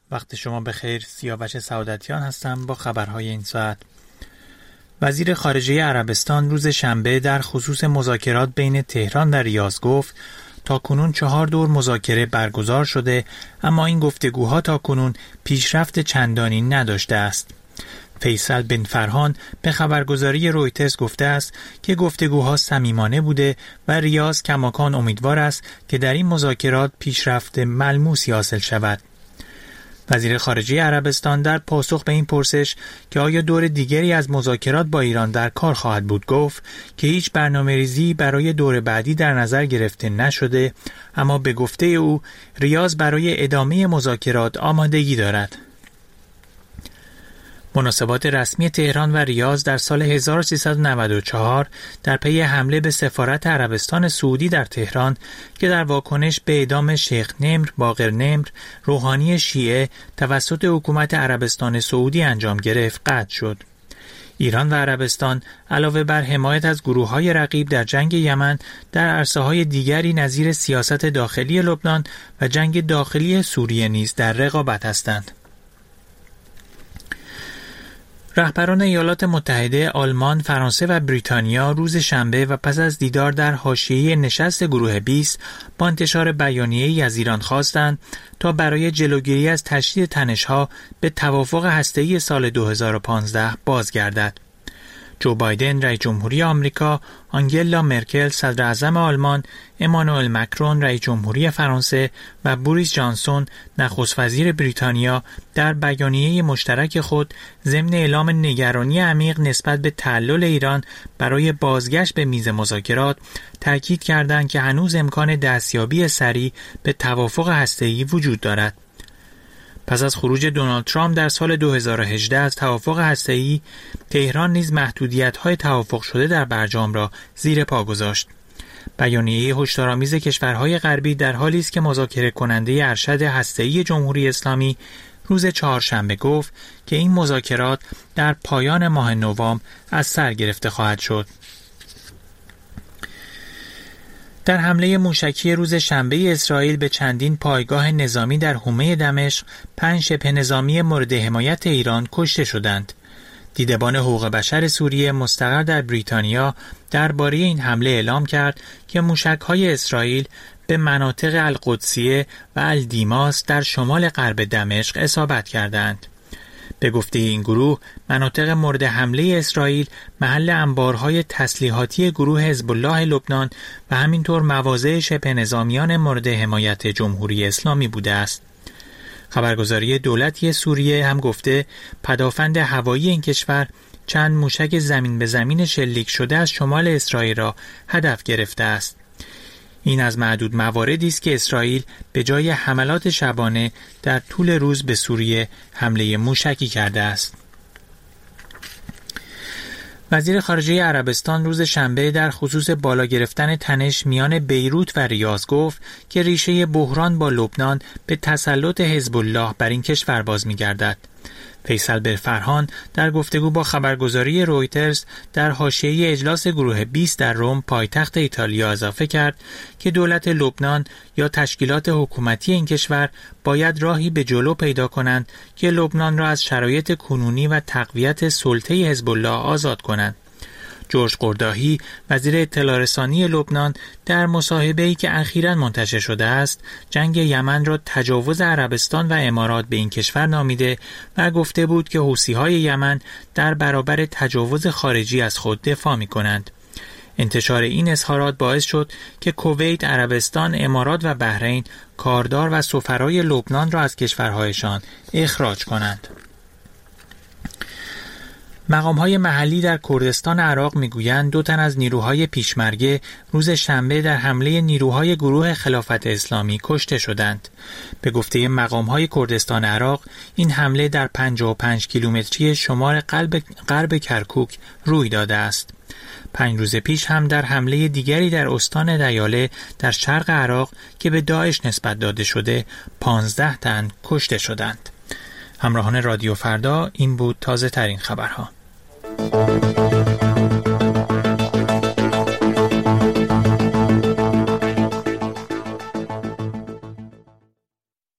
وقت شما بخیر. سیاوش سعادتیان هستم با خبرهای این ساعت. وزیر خارجه عربستان روز شنبه در خصوص مذاکرات بین تهران و ریاض گفت تاکنون 4 دور مذاکره برگزار شده، اما این گفتگوها تاکنون پیشرفت چندانی نداشته است. فیصل بن فرحان به خبرگزاری رویترز گفته است که گفتگوها صمیمانه بوده و ریاض کماکان امیدوار است که در این مذاکرات پیشرفت ملموسی حاصل شود. وزیر خارجه عربستان در پاسخ به این پرسش که آیا دور دیگری از مذاکرات با ایران در کار خواهد بود گفت که هیچ برنامه‌ریزی برای دور بعدی در نظر گرفته نشده، اما به گفته او ریاض برای ادامه مذاکرات آمادگی دارد. مناسبات رسمی تهران و ریاض در سال 1394 در پی حمله به سفارت عربستان سعودی در تهران که در واکنش به اعدام شیخ نمر باقر نمر روحانی شیعه توسط حکومت عربستان سعودی انجام گرفت قطع شد. ایران و عربستان علاوه بر حمایت از گروه‌های رقیب در جنگ یمن در عرصه‌های دیگری نظیر سیاست داخلی لبنان و جنگ داخلی سوریه نیز در رقابت هستند. رهبران ایالات متحده، آلمان، فرانسه و بریتانیا روز شنبه و پس از دیدار در حاشیه نشست گروه 20 با انتشار بیانیه‌ای از ایران خواستند تا برای جلوگیری از تشدید تنش‌ها به توافق هسته‌ای سال 2015 بازگردد. جو بایدن رئیس جمهوری آمریکا، آنگلا مرکل صدر اعظم آلمان، امانوئل مکرون رئیس جمهوری فرانسه و بوریس جانسون نخست وزیر بریتانیا در بیانیه مشترک خود ضمن اعلام نگرانی عمیق نسبت به تعلل ایران برای بازگشت به میز مذاکرات تاکید کردند که هنوز امکان دستیابی سریع به توافق هسته‌ای وجود دارد. پس از خروج دونالد ترامپ در سال 2018 از توافق هسته‌ای، تهران نیز محدودیت‌های توافق شده در برجام را زیر پا گذاشت. بیانیه هشدارآمیز کشورهای غربی در حالی است که مذاکره کننده ارشد هسته‌ای جمهوری اسلامی روز چهارشنبه گفت که این مذاکرات در پایان ماه نوامبر از سر گرفته خواهد شد. در حمله موشکی روز شنبه اسرائیل به چندین پایگاه نظامی در حومه دمشق، 5 شبه نظامی مورد حمایت ایران کشته شدند. دیدبان حقوق بشر سوریه مستقر در بریتانیا درباره این حمله اعلام کرد که موشک‌های اسرائیل به مناطق القدسیه و الدیماس در شمال غرب دمشق اصابت کردند. به گفته این گروه، مناطق مورد حمله اسرائیل محل انبارهای تسلیحاتی گروه حزب الله لبنان و همینطور مواضع شبه نظامیان مورد حمایت جمهوری اسلامی بوده است. خبرگزاری دولتی سوریه هم گفته پدافند هوایی این کشور چند موشک زمین به زمین شلیک شده از شمال اسرائیل را هدف گرفته است. این از معدود مواردی است که اسرائیل به جای حملات شبانه در طول روز به سوریه حمله موشکی کرده است. وزیر خارجه عربستان روز شنبه در خصوص بالا گرفتن تنش میان بیروت و ریاض گفت که ریشه بحران با لبنان به تسلط حزب الله بر این کشور باز می‌گردد. فیصل بن فرحان در گفتگو با خبرگزاری رویترز در حاشیه اجلاس گروه 20 در روم پایتخت ایتالیا اضافه کرد که دولت لبنان یا تشکیلات حکومتی این کشور باید راهی به جلو پیدا کنند که لبنان را از شرایط کنونی و تقویت سلطه حزب الله آزاد کنند. جورج قرداهی وزیر اطلاع رسانی لبنان در مصاحبه‌ای که اخیراً منتشر شده است جنگ یمن را تجاوز عربستان و امارات به این کشور نامیده و گفته بود که حوثی‌های یمن در برابر تجاوز خارجی از خود دفاع می‌کنند. انتشار این اظهارات باعث شد که کویت، عربستان، امارات و بحرین کاردار و سفرای لبنان را از کشورهایشان اخراج کنند. مقام‌های محلی در کردستان عراق می‌گویند 2 تن از نیروهای پیشمرگه روز شنبه در حمله نیروهای گروه خلافت اسلامی کشته شدند. به گفته مقام‌های کردستان عراق، این حمله در 55 کیلومتری شمال غرب کرکوک روی داده است. 5 روز پیش هم در حمله دیگری در استان دیاله در شرق عراق که به داعش نسبت داده شده 15 تن کشته شدند. همراهان رادیو فردا، این بود تازه ترین خبرها.